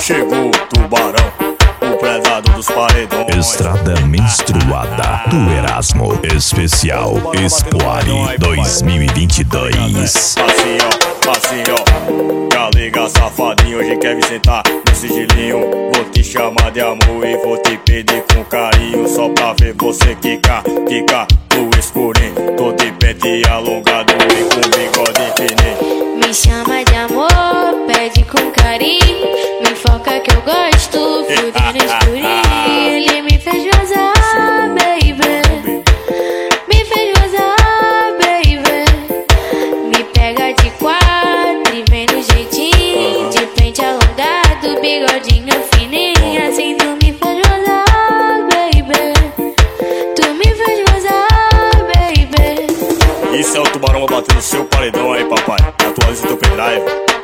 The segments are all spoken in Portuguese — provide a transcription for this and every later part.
Chegou o tubarão, o predador dos paredões. Estrada menstruada do Erasmo. Especial Expoare 2022. Assim ó, galega safadinho, hoje quer me sentar no sigilinho. Vou te chamar de amor e vou te pedir com carinho, só pra ver você quicar no escurinho. Tô de pente alongado e com bigode fininho. Me chama de amor, pede com carinho, me foca que eu gosto, fudendo escurinho. Ele me fez gozar, baby, me fez gozar, baby. Me pega de quatro e vem no jeitinho, de pente alongado, bigodinho fininho. Assim tu me fez gozar, baby, tu me fez gozar, baby. Isso é o tubarão batendo no seu paredão aí, papai. Atualiza teu pendrive.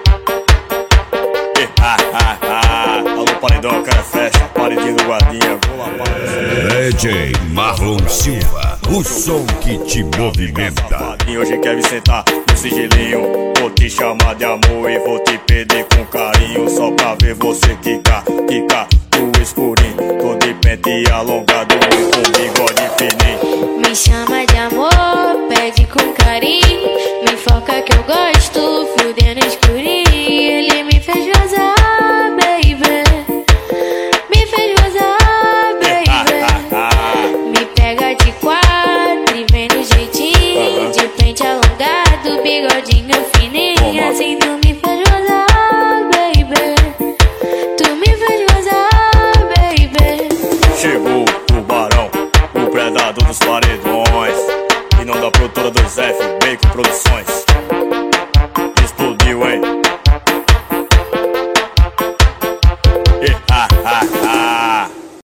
Alô, paredão, cara, fecha. Paredinho do guardinha. DJ Marlon Silva, o som que te movimenta. Hoje quer me sentar no sigilinho. Vou te chamar de amor e vou te pedir com carinho, só pra ver você quicar no escurinho. Tô de pente alongado e com bigode fininho. Me chama de amor, pede com carinho, me foca que eu gosto, fudendo escurinho. Ele me fez gozar, baby, me fez gozar, baby. Me pega de quatro e vem no jeitinho, de pente alongado, bigodinho fininho. Assim tu me fez gozar, baby, tu me fez gozar, baby. Chegou o tubarão, o predador dos paredões, e não da produtora do F, Bacon Produções. Explodiu, hein?